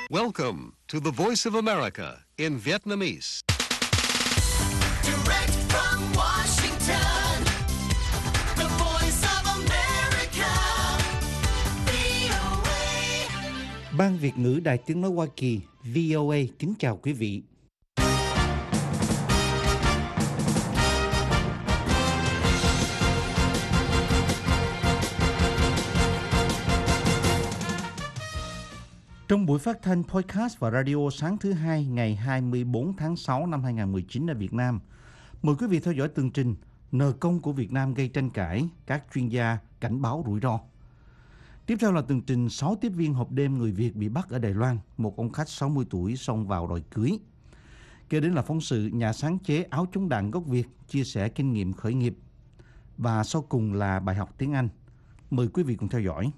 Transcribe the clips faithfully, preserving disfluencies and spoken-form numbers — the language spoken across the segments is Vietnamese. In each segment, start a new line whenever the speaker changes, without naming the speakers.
Welcome to the Voice of America in Vietnamese.
Direct from Washington, the Voice of America, vê o a.
Ban Việt ngữ Đài Tiếng nói Hoa Kỳ vê o a kính chào quý vị. Trong buổi phát thanh podcast và radio sáng thứ hai ngày hai mươi tư tháng sáu năm hai nghìn không trăm mười chín ở Việt Nam, mời quý vị theo dõi tường trình nợ công của Việt Nam gây tranh cãi, các chuyên gia cảnh báo rủi ro. Tiếp theo là tường trình sáu tiếp viên hộp đêm người Việt bị bắt ở Đài Loan, một ông khách sáu mươi tuổi xông vào đòi cưới. Kế đến là phóng sự nhà sáng chế áo chống đạn gốc Việt chia sẻ kinh nghiệm khởi nghiệp. Và sau cùng là bài học tiếng Anh. Mời quý vị cùng theo dõi.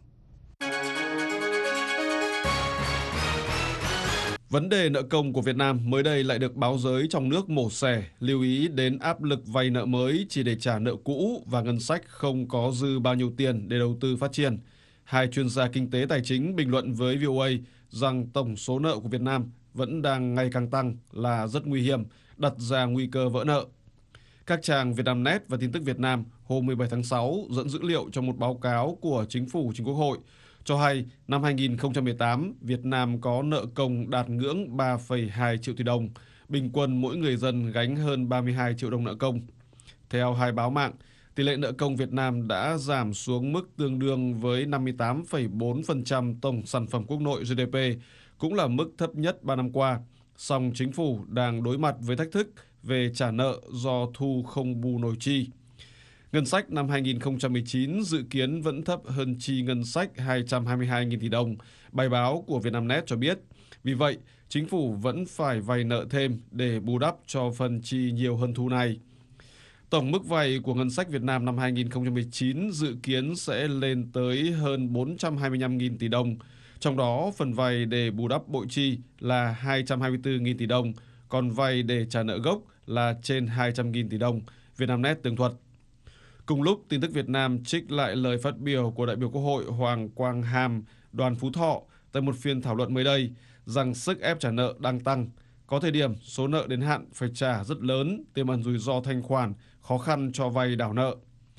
Vấn đề nợ công của Việt Nam mới đây lại được báo giới trong nước mổ xẻ, lưu ý đến áp lực vay nợ mới chỉ để trả nợ cũ và ngân sách không có dư bao nhiêu tiền để đầu tư phát triển. Hai chuyên gia kinh tế tài chính bình luận với vê o a rằng tổng số nợ của Việt Nam vẫn đang ngày càng tăng là rất nguy hiểm, đặt ra nguy cơ vỡ nợ. Các trang Vietnamnet và Tin tức Việt Nam hôm mười bảy tháng sáu dẫn dữ liệu trong một báo cáo của Chính phủ trình Quốc hội cho hay năm hai nghìn không trăm mười tám, Việt Nam có nợ công đạt ngưỡng ba phẩy hai triệu tỷ đồng, bình quân mỗi người dân gánh hơn ba mươi hai triệu đồng nợ công. Theo hai báo mạng, tỷ lệ nợ công Việt Nam đã giảm xuống mức tương đương với năm mươi tám phẩy bốn phần trăm tổng sản phẩm quốc nội giê đê pê, cũng là mức thấp nhất ba năm qua. Song chính phủ đang đối mặt với thách thức về trả nợ do thu không bù nổi chi. Ngân sách năm hai nghìn không trăm mười chín dự kiến vẫn thấp hơn chi ngân sách hai trăm hai mươi hai nghìn tỷ đồng, bài báo của Vietnamnet cho biết. Vì vậy, chính phủ vẫn phải vay nợ thêm để bù đắp cho phần chi nhiều hơn thu này. Tổng mức vay của ngân sách Việt Nam năm hai nghìn không trăm mười chín dự kiến sẽ lên tới hơn bốn trăm hai mươi lăm nghìn tỷ đồng, trong đó phần vay để bù đắp bội chi là hai trăm hai mươi tư nghìn tỷ đồng, còn vay để trả nợ gốc là trên hai trăm nghìn tỷ đồng, Vietnamnet tường thuật. Cùng lúc, Tin tức Việt Nam trích lại lời phát biểu của đại biểu Quốc hội Hoàng Quang Hàm, Đoàn Phú Thọ tại một phiên thảo luận mới đây rằng sức ép trả nợ đang tăng. Có thời điểm số nợ đến hạn phải trả rất lớn, tiềm ẩn rủi ro thanh khoản, khó khăn cho vay đảo nợ.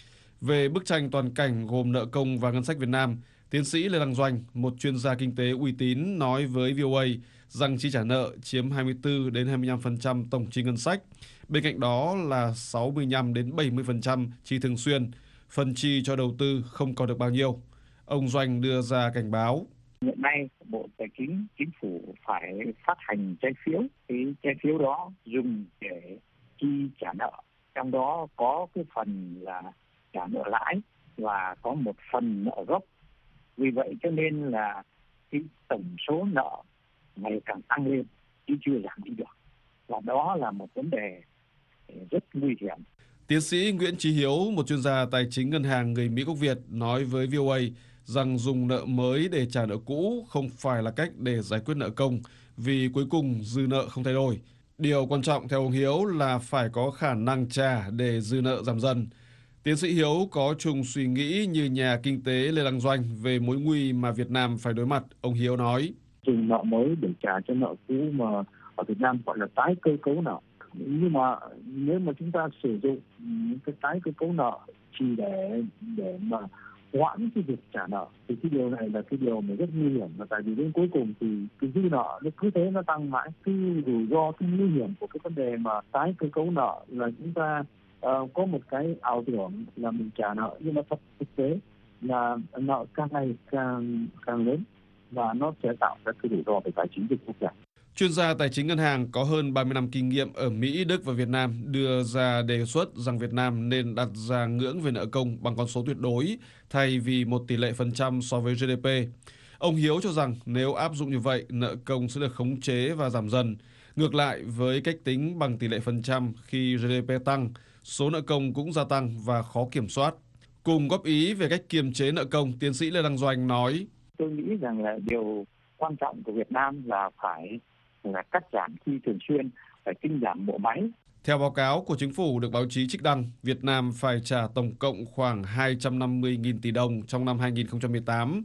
Về bức tranh toàn cảnh gồm nợ công và ngân sách Việt Nam, tiến sĩ Lê Đăng Doanh, một chuyên gia kinh tế uy tín nói với vê o a rằng chi trả nợ chiếm hai mươi tư đến hai mươi lăm phần trăm tổng chi ngân sách. Bên cạnh đó là sáu mươi lăm đến bảy mươi phần trăm chi thường xuyên, phần chi cho đầu tư không còn được bao nhiêu. Ông Doanh đưa ra cảnh báo.
Hiện nay Bộ Tài chính, Chính phủ phải phát hành trái phiếu. Cái trái phiếu đó dùng để chi trả nợ. Trong đó có cái phần là trả nợ lãi và có một phần nợ gốc. Vì vậy cho nên là cái tổng số nợ ngày càng tăng lên chứ chưa giảm đi được. Và đó là một vấn đề rất nguy hiểm.
Tiến sĩ Nguyễn Chí Hiếu, một chuyên gia tài chính ngân hàng người Mỹ gốc Việt, nói với vê o a rằng dùng nợ mới để trả nợ cũ không phải là cách để giải quyết nợ công, vì cuối cùng dư nợ không thay đổi. Điều quan trọng theo ông Hiếu là phải có khả năng trả để dư nợ giảm dần. Tiến sĩ Hiếu có chung suy nghĩ như nhà kinh tế Lê Đăng Doanh về mối nguy mà Việt Nam phải đối mặt. Ông Hiếu nói.
Dùng nợ mới để trả cho nợ cũ mà ở Việt Nam gọi là tái cơ cấu nợ. Nhưng mà nếu mà chúng ta sử dụng những cái tái cơ cấu nợ chỉ để để mà hoãn cái việc trả nợ thì cái điều này là cái điều mà rất nguy hiểm, và tại vì đến cuối cùng thì cái dư nợ nó cứ thế nó tăng mãi. Cái rủi ro, cái nguy hiểm của cái vấn đề mà tái cơ cấu nợ là chúng ta uh, có một cái ảo tưởng là mình trả nợ, nhưng mà thực tế là nợ càng ngày càng càng lớn và nó sẽ tạo ra cái rủi ro về tài chính quốc gia.
Chuyên gia tài chính ngân hàng có hơn ba mươi năm kinh nghiệm ở Mỹ, Đức và Việt Nam đưa ra đề xuất rằng Việt Nam nên đặt ra ngưỡng về nợ công bằng con số tuyệt đối thay vì một tỷ lệ phần trăm so với giê đê pê. Ông Hiếu cho rằng nếu áp dụng như vậy, nợ công sẽ được khống chế và giảm dần. Ngược lại với cách tính bằng tỷ lệ phần trăm, khi giê đê pê tăng, số nợ công cũng gia tăng và khó kiểm soát. Cùng góp ý về cách kiềm chế nợ công, tiến sĩ Lê Đăng Doanh nói.
Tôi nghĩ rằng là điều quan trọng của Việt Nam là phải là cắt giảm chi thường xuyên, phải tinh giảm bộ máy.
Theo báo cáo của chính phủ được báo chí trích đăng, Việt Nam phải trả tổng cộng khoảng hai trăm năm mươi nghìn tỷ đồng trong năm hai nghìn không trăm mười tám,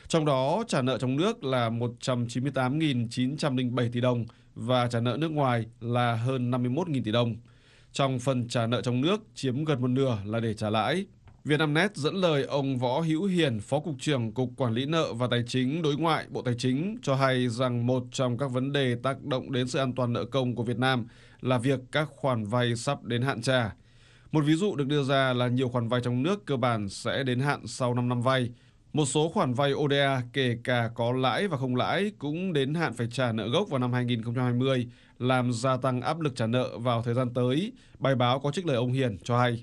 Trong đó, trả nợ trong nước là một trăm chín mươi tám nghìn chín trăm lẻ bảy tỷ đồng và trả nợ nước ngoài là hơn năm mươi mốt nghìn tỷ đồng. Trong phần trả nợ trong nước, chiếm gần một nửa là để trả lãi. Vietnamnet dẫn lời ông Võ Hữu Hiền, Phó Cục trưởng Cục Quản lý nợ và Tài chính Đối ngoại Bộ Tài chính cho hay rằng một trong các vấn đề tác động đến sự an toàn nợ công của Việt Nam là việc các khoản vay sắp đến hạn trả. Một ví dụ được đưa ra là nhiều khoản vay trong nước cơ bản sẽ đến hạn sau năm năm vay. Một số khoản vay ô đê a kể cả có lãi và không lãi cũng đến hạn phải trả nợ gốc vào năm hai nghìn không trăm hai mươi, làm gia tăng áp lực trả nợ vào thời gian tới. Bài báo có trích lời ông Hiền cho hay.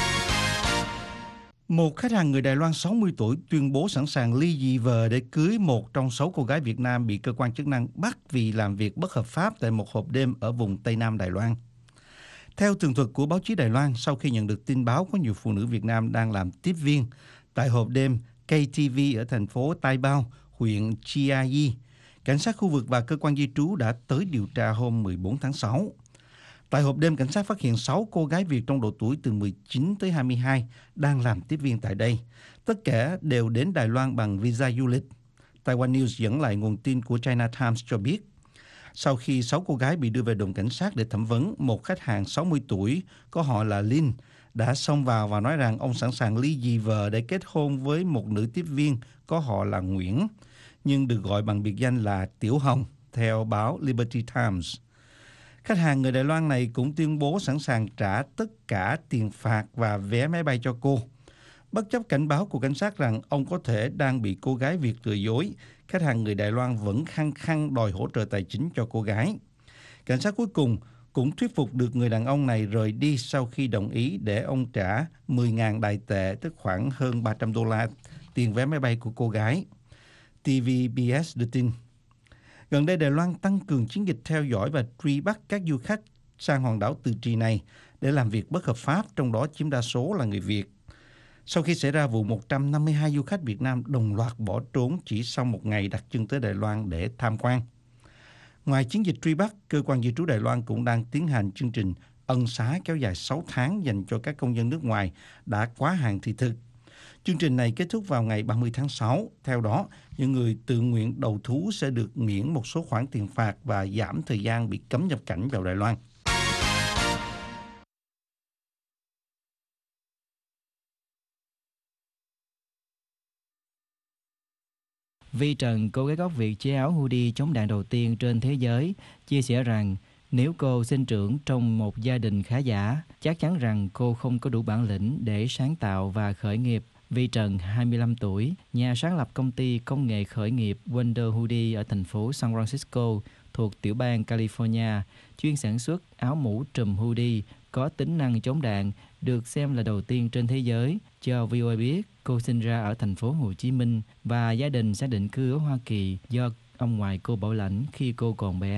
Một khách hàng người Đài Loan sáu mươi tuổi tuyên bố sẵn sàng ly dị vợ để cưới một trong sáu cô gái Việt Nam bị cơ quan chức năng bắt vì làm việc bất hợp pháp tại một hộp đêm ở vùng Tây Nam Đài Loan. Theo tường thuật của báo chí Đài Loan, sau khi nhận được tin báo có nhiều phụ nữ Việt Nam đang làm tiếp viên tại hộp đêm K T V ở thành phố Tai Bao, huyện Chia Yi, cảnh sát khu vực và cơ quan di trú đã tới điều tra hôm mười bốn tháng sáu. Tại hộp đêm, cảnh sát phát hiện sáu cô gái Việt trong độ tuổi từ mười chín tới hai mươi hai đang làm tiếp viên tại đây. Tất cả đều đến Đài Loan bằng visa du lịch. Taiwan News dẫn lại nguồn tin của China Times cho biết, sau khi sáu cô gái bị đưa về đồn cảnh sát để thẩm vấn, một khách hàng sáu mươi tuổi có họ là Linh đã xông vào và nói rằng ông sẵn sàng ly dị vợ để kết hôn với một nữ tiếp viên có họ là Nguyễn, nhưng được gọi bằng biệt danh là Tiểu Hồng, theo báo Liberty Times. Khách hàng người Đài Loan này cũng tuyên bố sẵn sàng trả tất cả tiền phạt và vé máy bay cho cô. Bất chấp cảnh báo của cảnh sát rằng ông có thể đang bị cô gái Việt lừa dối, khách hàng người Đài Loan vẫn khăng khăng đòi hỗ trợ tài chính cho cô gái. Cảnh sát cuối cùng cũng thuyết phục được người đàn ông này rời đi sau khi đồng ý để ông trả mười nghìn đài tệ, tức khoảng hơn ba trăm đô la, tiền vé máy bay của cô gái. tê vê bê ét đưa tin. Gần đây, Đài Loan tăng cường chiến dịch theo dõi và truy bắt các du khách sang hòn đảo Từ Trì này để làm việc bất hợp pháp, trong đó chiếm đa số là người Việt. Sau khi xảy ra vụ một trăm năm mươi hai du khách Việt Nam đồng loạt bỏ trốn chỉ sau một ngày đặt chân tới Đài Loan để tham quan. Ngoài chiến dịch truy bắt, cơ quan di trú Đài Loan cũng đang tiến hành chương trình ân xá kéo dài sáu tháng dành cho các công dân nước ngoài đã quá hạn thị thực. Chương trình này kết thúc vào ngày ba mươi tháng sáu. Theo đó, những người tự nguyện đầu thú sẽ được miễn một số khoản tiền phạt và giảm thời gian bị cấm nhập cảnh vào Đài Loan.
Vi Trần, cô gái gốc Việt chế áo hoodie chống đạn đầu tiên trên thế giới, chia sẻ rằng nếu cô sinh trưởng trong một gia đình khá giả, chắc chắn rằng cô không có đủ bản lĩnh để sáng tạo và khởi nghiệp. Vi Trần, hai mươi lăm tuổi, nhà sáng lập công ty công nghệ khởi nghiệp Wonder Hoodie ở thành phố San Francisco thuộc tiểu bang California, chuyên sản xuất áo mũ trùm hoodie có tính năng chống đạn, được xem là đầu tiên trên thế giới. Cho vê o a biết, cô sinh ra ở thành phố Hồ Chí Minh và gia đình sẽ định cư ở Hoa Kỳ do ông ngoại cô bảo lãnh khi cô còn bé.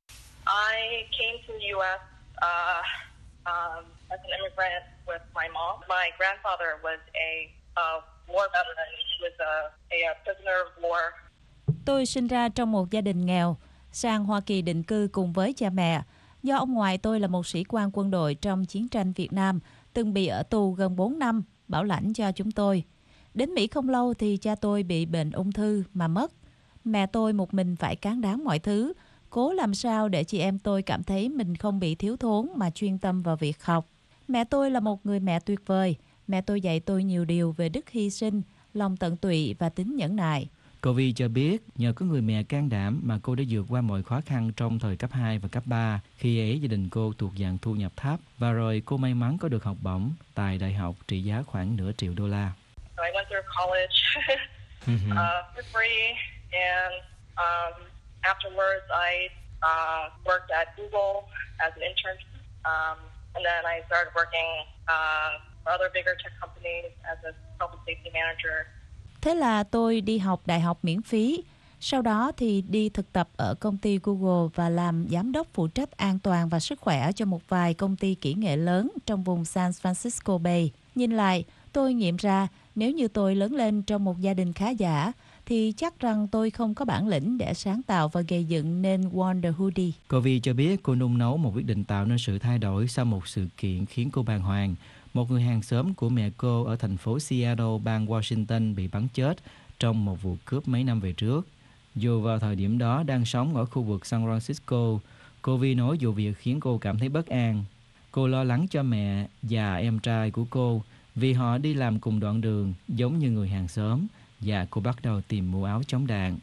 I came to the U S uh, um, as an immigrant with my mom. My grandfather was a uh, war veteran. He was a, a prisoner of war.
Tôi sinh ra trong một gia đình nghèo, sang Hoa Kỳ định cư cùng với cha mẹ. Do ông ngoại tôi là một sĩ quan quân đội trong chiến tranh Việt Nam, từng bị ở tù gần bốn năm, bảo lãnh cho chúng tôi. Đến Mỹ không lâu thì cha tôi bị bệnh ung thư mà mất. Mẹ tôi một mình phải cán đáng mọi thứ, cố làm sao để chị em tôi cảm thấy mình không bị thiếu thốn mà chuyên tâm vào việc học. Mẹ tôi là một người mẹ tuyệt vời. Mẹ tôi dạy tôi nhiều điều về đức hy sinh, lòng tận tụy và tính nhẫn nại.
Cô Vi cho biết nhờ có người mẹ can đảm mà cô đã vượt qua mọi khó khăn trong thời cấp hai và cấp ba. Khi ấy gia đình cô thuộc dạng thu nhập thấp và rồi cô may mắn có được học bổng tại đại học trị giá khoảng nửa triệu đô la.
So I went through college uh, for free, and um, afterwards I uh, worked at Google as an intern, um, and then I started working uh, for other bigger tech companies as a health and safety manager.
Thế là tôi đi học đại học miễn phí. Sau đó thì đi thực tập ở công ty Google và làm giám đốc phụ trách an toàn và sức khỏe cho một vài công ty kỹ nghệ lớn trong vùng San Francisco Bay. Nhìn lại, tôi nghiệm ra nếu như tôi lớn lên trong một gia đình khá giả thì chắc rằng tôi không có bản lĩnh để sáng tạo và gây dựng nên Wonder Hoodie.
Cô Vi cho biết cô nung nấu một quyết định tạo nên sự thay đổi sau một sự kiện khiến cô bàng hoàng. Một người hàng xóm của mẹ cô ở thành phố Seattle, bang Washington bị bắn chết trong một vụ cướp mấy năm về trước. Dù vào thời điểm đó đang sống ở khu vực San Francisco, cô Vi nói vụ việc khiến cô cảm thấy bất an. Cô lo lắng cho mẹ và em trai của cô vì họ đi làm cùng đoạn đường giống như người hàng xóm, và cô bắt đầu tìm mua áo chống đạn.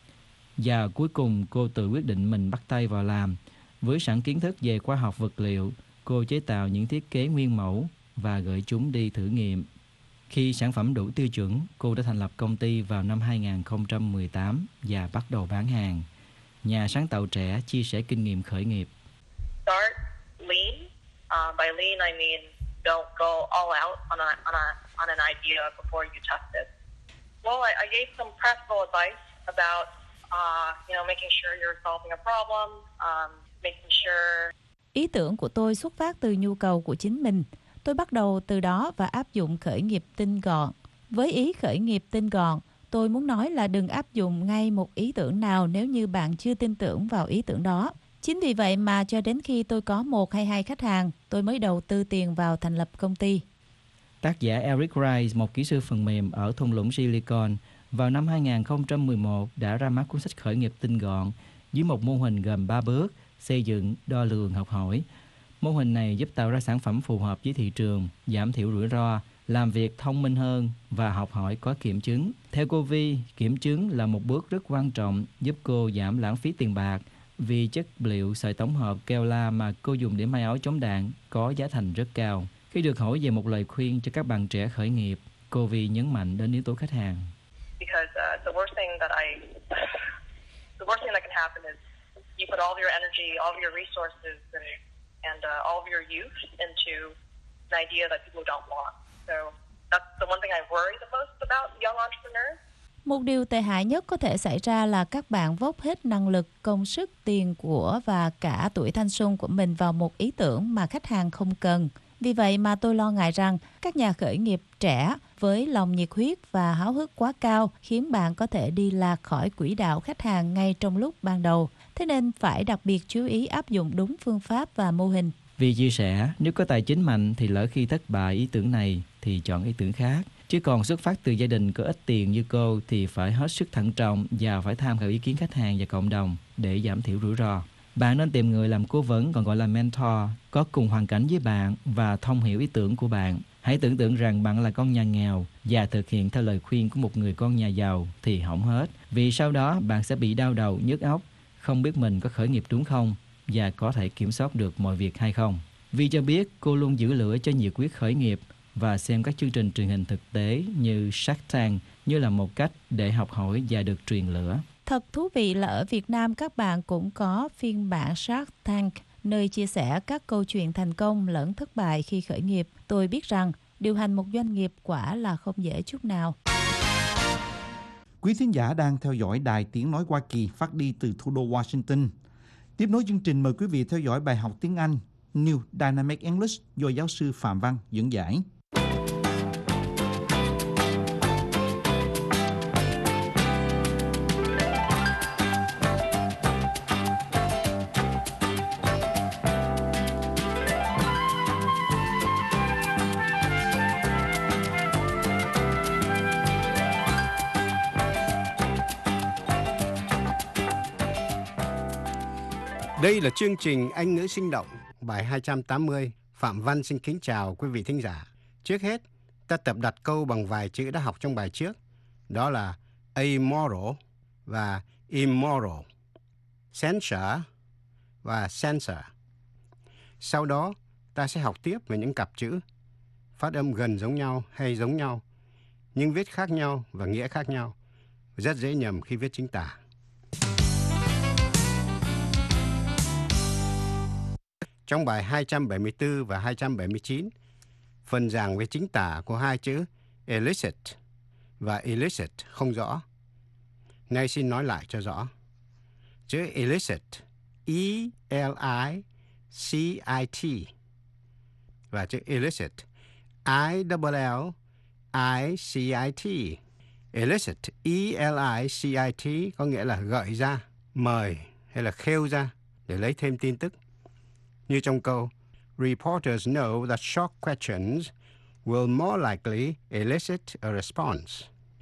Và cuối cùng cô tự quyết định mình bắt tay vào làm. Với sẵn kiến thức về khoa học vật liệu, cô chế tạo những thiết kế nguyên mẫu và gửi chúng đi thử nghiệm. Khi sản phẩm đủ tiêu chuẩn, cô đã thành lập công ty vào năm hai không một tám và bắt đầu bán hàng. Nhà sáng tạo trẻ chia sẻ kinh nghiệm khởi nghiệp.
Start lean. Uh, by lean, I mean don't go all out on a on a on an idea before you test it. Well, I, I gave some practical advice about uh, you know making sure you're solving a problem, um, making sure.
Ý tưởng của tôi xuất phát từ nhu cầu của chính mình. Tôi bắt đầu từ đó và áp dụng khởi nghiệp tinh gọn. Với ý khởi nghiệp tinh gọn, tôi muốn nói là đừng áp dụng ngay một ý tưởng nào nếu như bạn chưa tin tưởng vào ý tưởng đó. Chính vì vậy mà cho đến khi tôi có một hay hai khách hàng, tôi mới đầu tư tiền vào thành lập công ty.
Tác giả Eric Rice, một kỹ sư phần mềm ở thung lũng Silicon, vào năm hai không một một đã ra mắt cuốn sách khởi nghiệp tinh gọn dưới một mô hình gồm ba bước: xây dựng, đo lường, học hỏi. Mô hình này giúp tạo ra sản phẩm phù hợp với thị trường, giảm thiểu rủi ro, làm việc thông minh hơn và học hỏi có kiểm chứng. Theo cô Vi, kiểm chứng là một bước rất quan trọng giúp cô giảm lãng phí tiền bạc, vì chất liệu sợi tổng hợp Kevlar mà cô dùng để may áo chống đạn có giá thành rất cao. Khi được hỏi về một lời khuyên cho các bạn trẻ khởi nghiệp, cô Vi nhấn mạnh đến yếu tố khách hàng.
Because uh, the worst thing that I, the worst thing that can happen is you put all of your energy, all of your resources, and and uh, all of your youth into an idea that people don't want. So that's the one thing I worry the most about young entrepreneurs.
Một điều tệ hại nhất có thể xảy ra là các bạn vốc hết năng lực, công sức, tiền của và cả tuổi thanh xuân của mình vào một ý tưởng mà khách hàng không cần. Vì vậy mà tôi lo ngại rằng các nhà khởi nghiệp trẻ với lòng nhiệt huyết và háo hức quá cao khiến bạn có thể đi lạc khỏi quỹ đạo khách hàng ngay trong lúc ban đầu. Thế nên phải đặc biệt chú ý áp dụng đúng phương pháp và mô hình.
Vì chia sẻ, nếu có tài chính mạnh thì lỡ khi thất bại ý tưởng này thì chọn ý tưởng khác. Chứ còn xuất phát từ gia đình có ít tiền như cô thì phải hết sức thận trọng và phải tham khảo ý kiến khách hàng và cộng đồng để giảm thiểu rủi ro. Bạn nên tìm người làm cố vấn, còn gọi là mentor, có cùng hoàn cảnh với bạn và thông hiểu ý tưởng của bạn. Hãy tưởng tượng rằng bạn là con nhà nghèo và thực hiện theo lời khuyên của một người con nhà giàu thì hỏng hết. Vì sau đó bạn sẽ bị đau đầu, nhức óc, không biết mình có khởi nghiệp đúng không và có thể kiểm soát được mọi việc hay không. Vi cho biết cô luôn giữ lửa cho nhiệt huyết khởi nghiệp và xem các chương trình truyền hình thực tế như Shark Tank như là một cách để học hỏi và được truyền lửa.
Thật thú vị là ở Việt Nam các bạn cũng có phiên bản Shark Tank, nơi chia sẻ các câu chuyện thành công lẫn thất bại khi khởi nghiệp. Tôi biết rằng điều hành một doanh nghiệp quả là không dễ chút nào.
Quý thính giả đang theo dõi Đài Tiếng Nói Hoa Kỳ phát đi từ thủ đô Washington. Tiếp nối chương trình, mời quý vị theo dõi bài học tiếng Anh New Dynamic English do giáo sư Phạm Văn dẫn giải.
Đây là chương trình Anh ngữ sinh động, bài hai trăm tám mươi. Phạm Văn xin kính chào quý vị thính giả. Trước hết, ta tập đặt câu bằng vài chữ đã học trong bài trước. Đó là amoral và immoral, censure và censor. Sau đó, ta sẽ học tiếp về những cặp chữ phát âm gần giống nhau hay giống nhau, nhưng viết khác nhau và nghĩa khác nhau. Rất dễ nhầm khi viết chính tả. Trong bài hai trăm bảy mươi tư và hai trăm bảy mươi chín, phần giảng về chính tả của hai chữ illicit và illicit không rõ. Nay xin nói lại cho rõ. Chữ illicit, E L I C I T, và chữ illicit, I L L I C I T. Illicit, E L I C I T có nghĩa là gợi ra, mời hay là khêu ra để lấy thêm tin tức. Như trong câu, reporters know that shock questions will more likely elicit a response.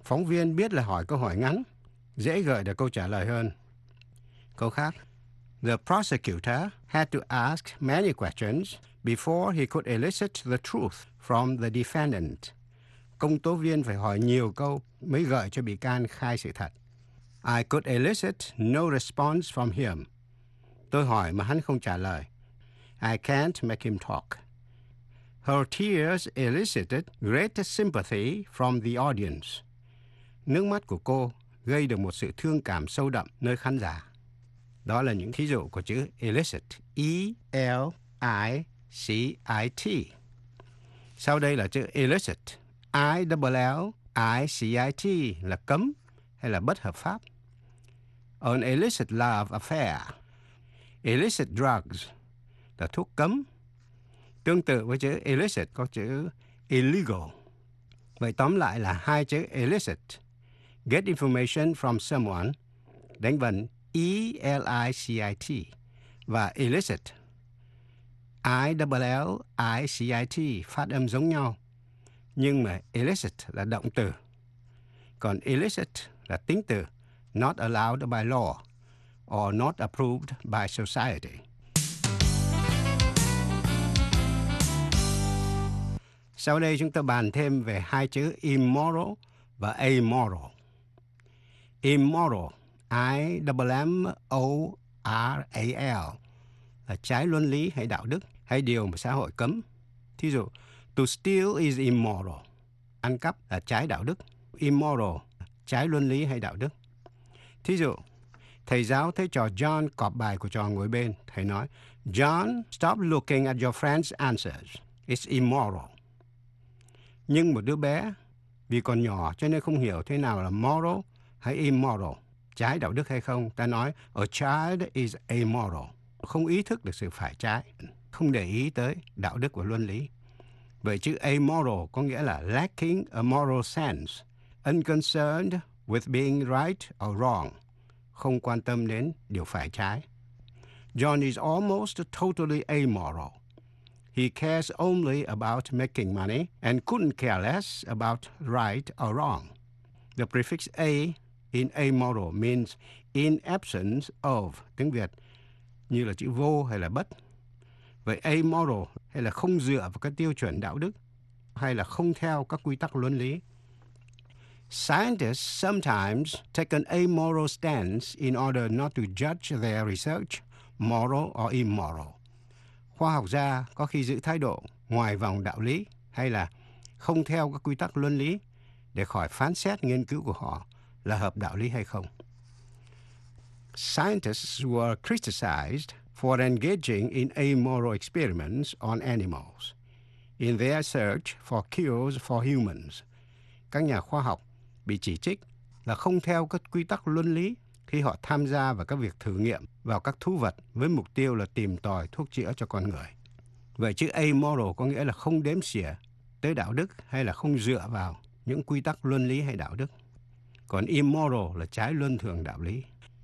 Phóng viên biết là hỏi câu hỏi ngắn, dễ gợi được câu trả lời hơn. Câu khác. The prosecutor had to ask many questions before he could elicit the truth from the defendant. Công tố viên phải hỏi nhiều câu mới gợi cho bị can khai sự thật. I could elicit no response from him. Tôi hỏi mà hắn không trả lời. I can't make him talk. Her tears elicited great sympathy from the audience. Nước mắt của cô gây được một sự thương cảm sâu đậm nơi khán giả. Đó là những thí dụ của chữ elicit. E L I C I T. Sau đây là chữ illicit. I L L I C I T là cấm hay là bất hợp pháp. An illicit love affair. Illicit drugs là thuốc cấm. Tương tự với chữ illicit có chữ illegal. Vậy tóm lại là hai chữ illicit. Get information from someone, đánh vần E L I C I T, và illicit I L L I C I T phát âm giống nhau, nhưng mà illicit là động từ, còn illicit là tính từ, not allowed by law or not approved by society. Sau đây chúng ta bàn thêm về hai chữ immoral và amoral. Immoral, I M M O R A L, là trái luân lý hay đạo đức, hay điều mà xã hội cấm. Thí dụ, to steal is immoral. Ăn cắp là trái đạo đức. Immoral, trái luân lý hay đạo đức. Thí dụ, thầy giáo thấy trò John cọp bài của trò ngồi bên. Thầy nói, John, stop looking at your friend's answers. It's immoral. Nhưng một đứa bé, vì còn nhỏ cho nên không hiểu thế nào là moral hay immoral, trái đạo đức hay không. Ta nói, a child is amoral. Không ý thức được sự phải trái, không để ý tới đạo đức và luân lý. Vậy chữ amoral có nghĩa là lacking a moral sense, unconcerned with being right or wrong, không quan tâm đến điều phải trái. John is almost totally amoral. He cares only about making money and couldn't care less about right or wrong. The prefix a in amoral means in absence of, tiếng Việt như là chữ vô hay là bất. Vậy amoral hay là không dựa vào các tiêu chuẩn đạo đức, hay là không theo các quy tắc luân lý. Scientists sometimes take an amoral stance in order not to judge their research moral or immoral. Khoa học gia có khi giữ thái độ ngoài vòng đạo lý hay là không theo các quy tắc luân lý để khỏi phán xét nghiên cứu của họ là hợp đạo lý hay không. Scientists were criticized for engaging in amoral experiments on animals in their search for cures for humans. Các nhà khoa học bị chỉ trích là không theo các quy tắc luân lý khi họ tham gia vào các việc thử nghiệm vào các thú vật với mục tiêu là tìm tòi thuốc chữa cho con người. Vậy chữ amoral có nghĩa là không đếm xỉa tới đạo đức hay là không dựa vào những quy tắc luân lý hay đạo đức. Còn immoral là trái luân thường đạo lý.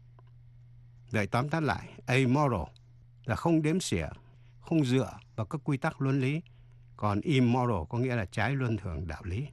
Vậy tóm tắt lại, amoral là không đếm xỉa, không dựa vào các quy tắc luân lý. Còn immoral có nghĩa là trái luân thường đạo lý.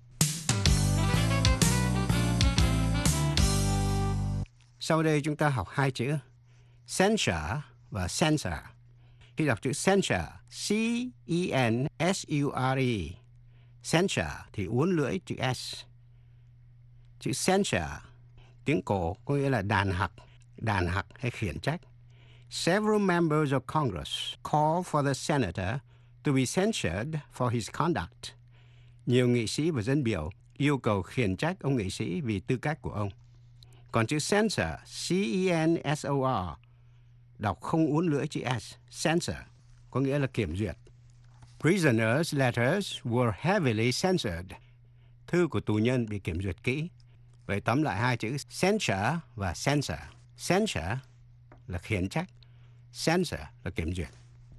Sau đây chúng ta học hai chữ censure và censor. Khi đọc chữ censure, C E N S U R E, censure thì uốn lưỡi chữ S. Chữ censure, tiếng cổ có nghĩa là đàn hặc, đàn hặc hay khiển trách. Several members of Congress call for the senator to be censured for his conduct. Nhiều nghị sĩ và dân biểu yêu cầu khiển trách ông nghị sĩ vì tư cách của ông. Còn chữ censor, C E N S O R, đọc không uốn lưỡi chữ S, censor, có nghĩa là kiểm duyệt. Prisoners' letters were heavily censored. Thư của tù nhân bị kiểm duyệt kỹ. Vậy tóm lại hai chữ censure và censor. Censure là khiển trách, censor là kiểm duyệt.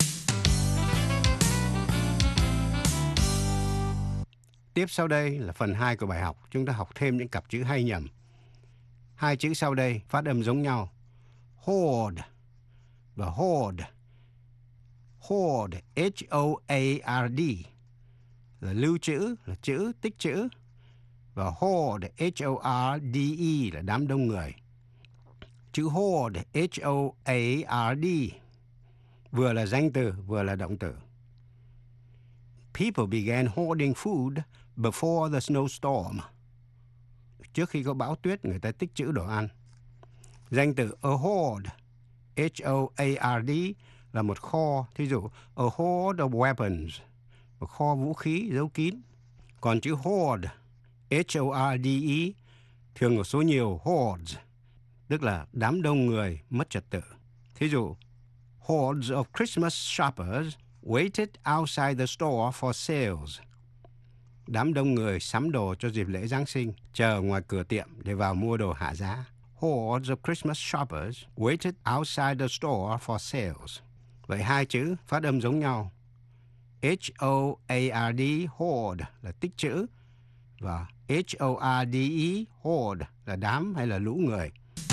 Tiếp sau đây là phần hai của bài học. Chúng ta học thêm những cặp chữ hay nhầm. Hai chữ sau đây phát âm giống nhau. Hoard và hoard. Hoard, H O A R D, là lưu trữ, là chữ, tích trữ. Và horde, H O R D E là đám đông người. Chữ horde, H O A R D, vừa là danh từ, vừa là động từ. People began hoarding food before the snowstorm. Trước khi có bão tuyết, người ta tích trữ đồ ăn. Danh từ a hoard, H O A R D, là một kho. Thí dụ, a hoard of weapons, một kho vũ khí giấu kín. Còn chữ hoard, H O R D E, thường có số nhiều hordes, tức là đám đông người mất trật tự. Thí dụ, hordes of Christmas shoppers waited outside the store for sales. Đám đông người sắm đồ cho dịp lễ Giáng sinh, chờ ngoài cửa tiệm để vào mua đồ hạ giá. Hordes of Christmas shoppers waited outside the store for sales. Vậy hai chữ phát âm giống nhau. H O A R D, hoard, là tích trữ, và H O R D E, horde, là đám hay là lũ người.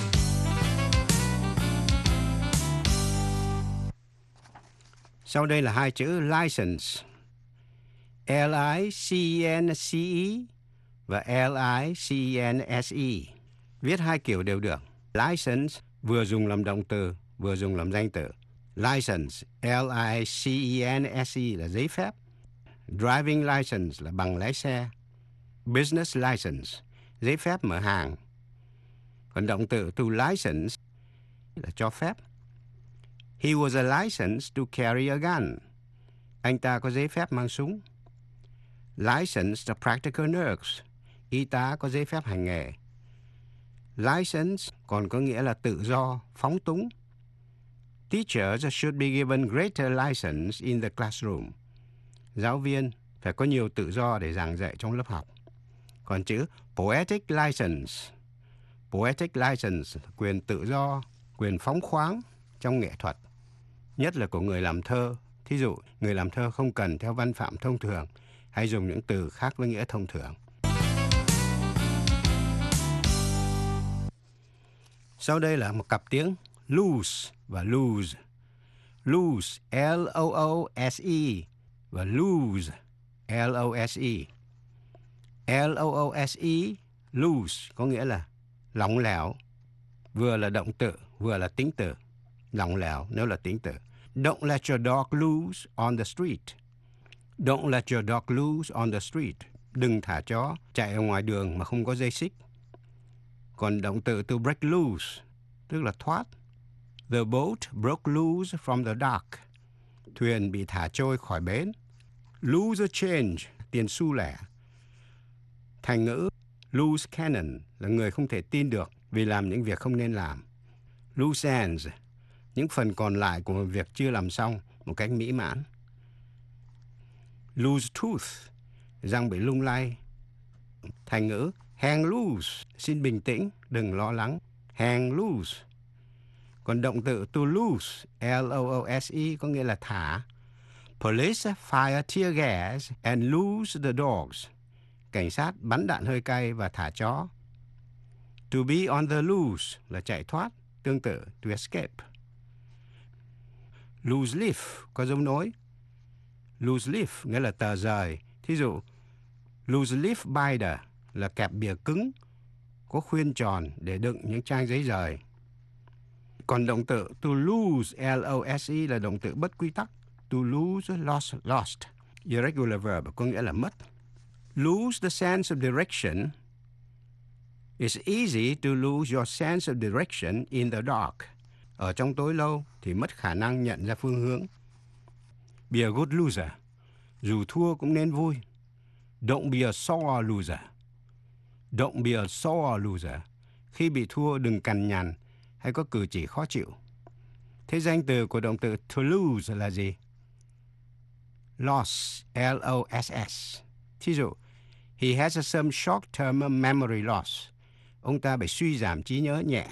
Sau đây là hai chữ license, L I C E N C E và L I C E N S E. Viết hai kiểu đều được. License vừa dùng làm động từ, vừa dùng làm danh từ. License, L I C E N S E là giấy phép. Driving license là bằng lái xe. Business license, giấy phép mở hàng. Còn động từ to license là cho phép. He was a license to carry a gun. Anh ta có giấy phép mang súng. Licensed practical nurse, y tá có giấy phép hành nghề. License còn có nghĩa là tự do, phóng túng. Teachers should be given greater license in the classroom. Giáo viên phải có nhiều tự do để giảng dạy trong lớp học. Còn chữ poetic license, poetic license là quyền tự do, quyền phóng khoáng trong nghệ thuật, nhất là của người làm thơ. Thí dụ, người làm thơ không cần theo văn phạm thông thường, hay dùng những từ khác với nghĩa thông thường. Sau đây là một cặp tiếng loose và lose. Loose, L O O S E, và lose, L O S E. L O O S E, loose, có nghĩa là lỏng lẻo, vừa là động từ, vừa là tính từ. Lỏng lẻo nếu là tính từ. Don't let your dog loose on the street. Don't let your dog loose on the street. Đừng thả chó chạy ở ngoài đường mà không có dây xích. Còn động từ to break loose, tức là thoát. The boat broke loose from the dock. Thuyền bị thả trôi khỏi bến. Lose a change, tiền xu lẻ. Thành ngữ loose cannon là người không thể tin được vì làm những việc không nên làm. Loose ends, những phần còn lại của một việc chưa làm xong một cách mỹ mãn. Loose tooth, răng bị lung lay. Thành ngữ hang loose, xin bình tĩnh, đừng lo lắng. Hang loose. Còn động từ to loose, L O O S E, có nghĩa là thả. Police fire tear gas and loose the dogs. Cảnh sát bắn đạn hơi cay và thả chó. To be on the loose là chạy thoát, tương tự to escape. Loose leaf có dấu nối. Loose leaf nghĩa là tờ rời. Thí dụ, loose leaf binder là kẹp bìa cứng, có khuyên tròn để đựng những trang giấy rời. Còn động từ to lose, L O S E, là động từ bất quy tắc. To lose, lost, lost. Irregular verb có nghĩa là mất. Lose the sense of direction. It's easy to lose your sense of direction in the dark. Ở trong tối lâu thì mất khả năng nhận ra phương hướng. Be a good loser. Dù thua cũng nên vui. Don't be a sore loser. Don't be a sore loser. Khi bị thua đừng cằn nhằn hay có cử chỉ khó chịu. Thế danh từ của động từ to lose là gì? Loss, L O S S. Thí dụ, he has some short-term memory loss. Ông ta bị suy giảm trí nhớ nhẹ.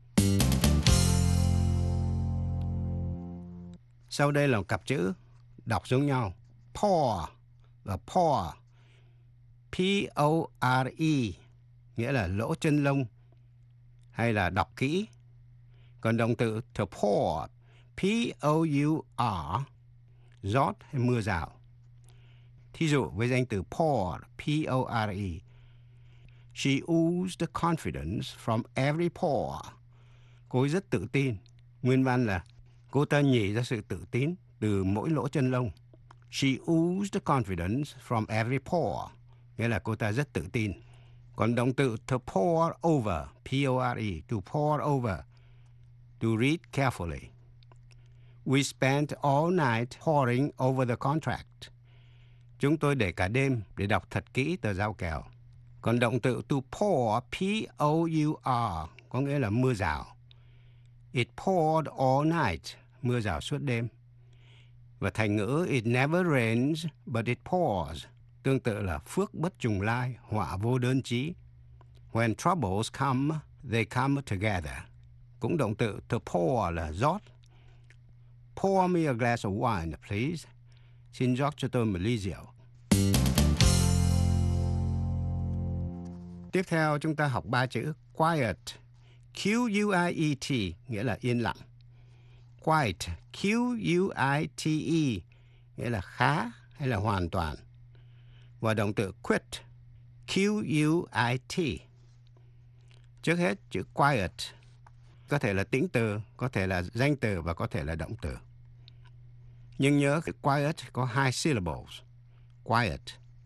Sau đây là một cặp chữ đọc giống nhau. Paw và paw. P O R E, nghĩa là lỗ chân lông hay là đọc kỹ. Còn động từ to pour, P O U R, rót hay mưa rào. Thí dụ với danh từ pour, P O R E. She oozed confidence from every pore. Cô ấy rất tự tin. Nguyên văn là cô ta nhỉ ra sự tự tin từ mỗi lỗ chân lông. She oozed confidence from every pore. Nghĩa là cô ta rất tự tin. Còn động từ to pour over, P O R E, to pour over, to read carefully. We spent all night poring over the contract. Chúng tôi để cả đêm để đọc thật kỹ tờ giao kèo. Còn động từ to pour, P O U R, có nghĩa là mưa rào. It poured all night, mưa rào suốt đêm. Và thành ngữ it never rains, but it pours, tương tự là phước bất trùng lai, họa vô đơn chí. When troubles come, they come together. Cũng động từ to pour là rót. Pour me a glass of wine, please. Xin rót cho tôi một ly rượu. Tiếp theo chúng ta học ba chữ quiet. Q U I E T, nghĩa là yên lặng. Quiet, Q U I T E, nghĩa là khá hay là hoàn toàn. Và động từ quit, Q U I T. Trước hết, chữ quiet có thể là tĩnh từ, có thể là danh từ và có thể là động từ. Nhưng nhớ cái quiet có hai syllables. Quiet.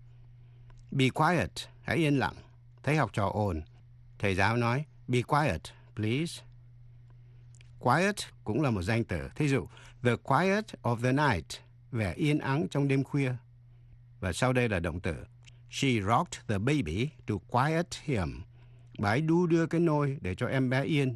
Be quiet, hãy yên lặng. Thấy học trò ồn, thầy giáo nói, be quiet, please. Quiet cũng là một danh từ. Thí dụ, the quiet of the night, vẻ yên ắng trong đêm khuya. Và sau đây là động từ. She rocked the baby to quiet him. Bà ấy đu đưa cái nôi để cho em bé yên.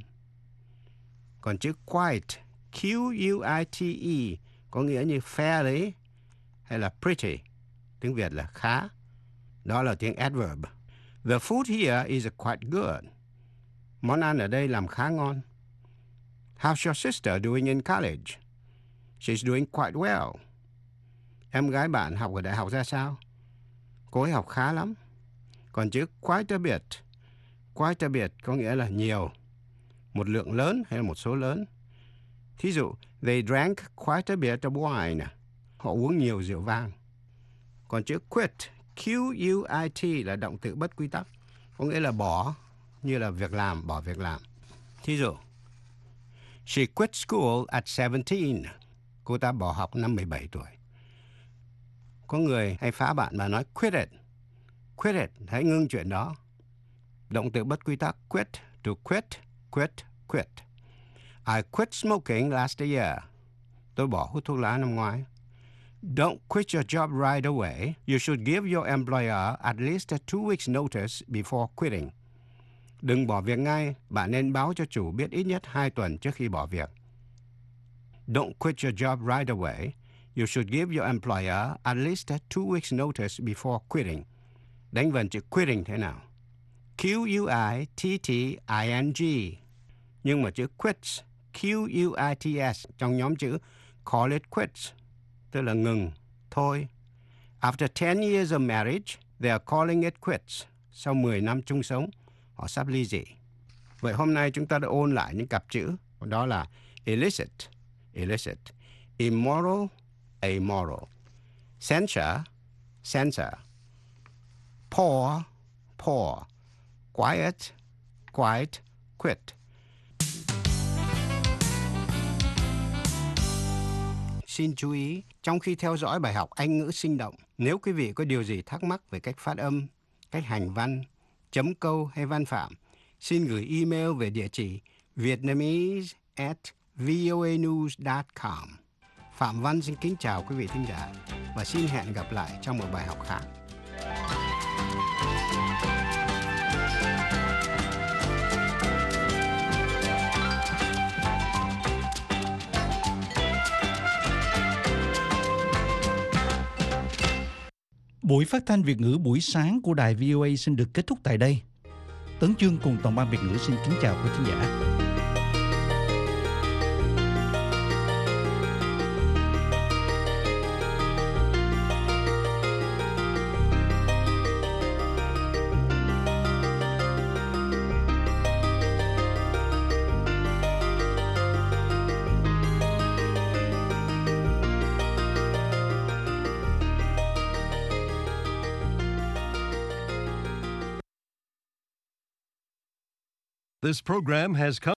Còn chữ quiet, Q U I T E, có nghĩa như fairly hay là pretty. Tiếng Việt là khá. Đó là tiếng adverb. The food here is quite good. Món ăn ở đây làm khá ngon. How's your sister doing in college? She's doing quite well. Em gái bạn học ở đại học ra sao? Cô ấy học khá lắm. Còn chữ quite a bit, quite a bit có nghĩa là nhiều, một lượng lớn hay là một số lớn. Thí dụ, they drank quite a bit of wine. Họ uống nhiều rượu vang. Còn chữ quit, Q U I T là động từ bất quy tắc, có nghĩa là bỏ, như là việc làm, bỏ việc làm. Thí dụ, she quit school at seventeen. Cô ta bỏ học năm mười bảy tuổi. Có người hay phá bạn mà nói quit it. Quit it, hãy ngưng chuyện đó. Động từ bất quy tắc, quit, to quit, quit, quit. I quit smoking last year. Tôi bỏ hút thuốc lá năm ngoái. Don't quit your job right away. You should give your employer at least two weeks notice before quitting. Đừng bỏ việc ngay, bạn nên báo cho chủ biết ít nhất hai tuần trước khi bỏ việc. Don't quit your job right away. You should give your employer at least two weeks notice before quitting. Đánh vần chữ quitting thế nào? Q U I T T I N G. Nhưng mà chữ quits, Q U I T S trong nhóm chữ call it quits, tức là ngừng, thôi. After ten years of marriage, they are calling it quits. Sau mười năm chung sống, họ sắp ly dị. Vậy hôm nay chúng ta đã ôn lại những cặp chữ, đó là illicit, illicit, immoral, amoral, censure, censor, pour, pour, quiet, quiet, quit. Xin chú ý, trong khi theo dõi bài học Anh ngữ sinh động, nếu quý vị có điều gì thắc mắc về cách phát âm, cách hành văn, chấm câu hay văn phạm, xin gửi email về địa chỉ vietnamese at voanews dot com. Phạm Văn xin kính chào quý vị thính giả và xin hẹn gặp lại trong một bài học khác.
Buổi phát thanh Việt ngữ buổi sáng của đài vê o a xin được kết thúc tại đây. Tấn Chương cùng toàn ban Việt ngữ xin kính chào quý khán giả.
This program has come